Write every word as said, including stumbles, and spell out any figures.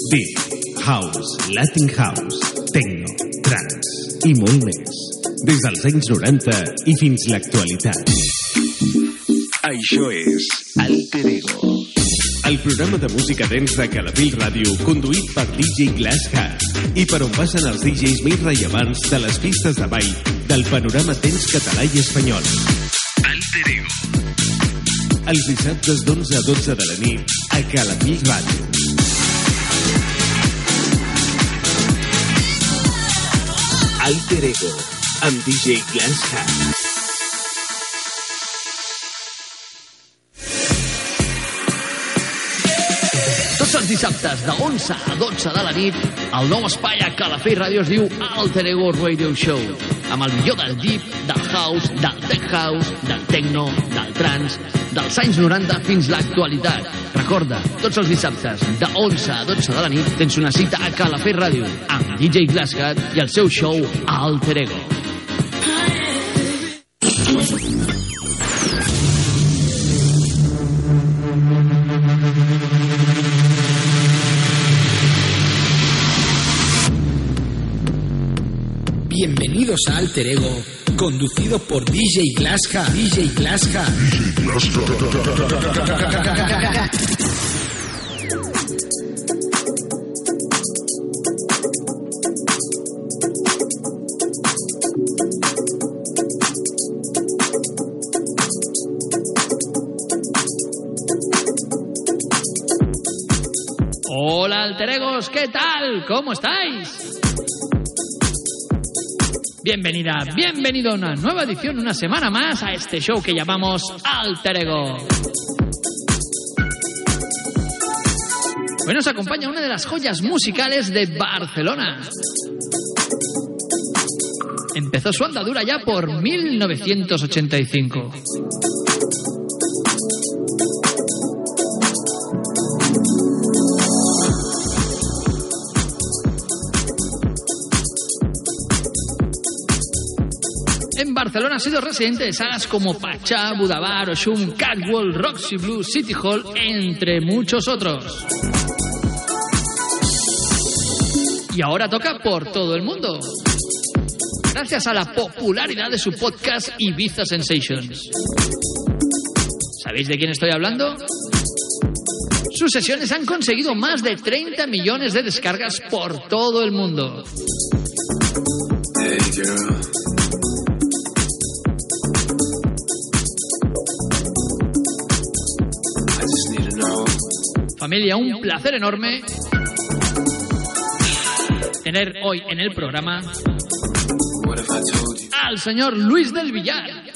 Deep, House, Latin House, Techno, Trance i molt més. Des dels anys noranta i fins l'actualitat. Això és Alter Ego, el programa de música dance de Calafell Ràdio, conduït per D J Glass Hat i per on passen els D Js més rellevants de les pistes de ball del panorama dance català i espanyol. Alter Ego. Els dissabtes d'onze a dotze de la nit a Calafell Ràdio. Alter Ego, amb D J Glass Hat. Tots els dissabtes de onze a dotze de la nit, el nou espai a Calafell Ràdio es diu Alter Ego Radio Show, amb el millor del deep, del house, del tech house, del techno, del trance, dels anys noranta fins l'actualitat. Recorda, tots els dissabtes de onze a dotze de la nit tens una cita a Calafell Ràdio amb D J Glass Hat i el seu show Alter Ego. Bienvenidos a Alter Ego, conducido por D J Glass Hat. D J Glass Hat. D J Glass Hat. Hola Alter Egos, ¿qué tal? ¿Cómo estáis? Bienvenida, bienvenido a una nueva edición, una semana más a este show que llamamos Alter Ego. Hoy nos acompaña una de las joyas musicales de Barcelona. Empezó su andadura ya por mil novecientos ochenta y cinco. En Barcelona ha sido residente de salas como Pachá, Budabar, Oshun, Catwalk, Roxy Blue, City Hall, entre muchos otros. Y ahora toca por todo el mundo, gracias a la popularidad de su podcast Ibiza Sensations. ¿Sabéis de quién estoy hablando? Sus sesiones han conseguido más de treinta millones de descargas por todo el mundo. Hey, girl. Familia, un placer enorme tener hoy en el programa al señor Luis del Villar.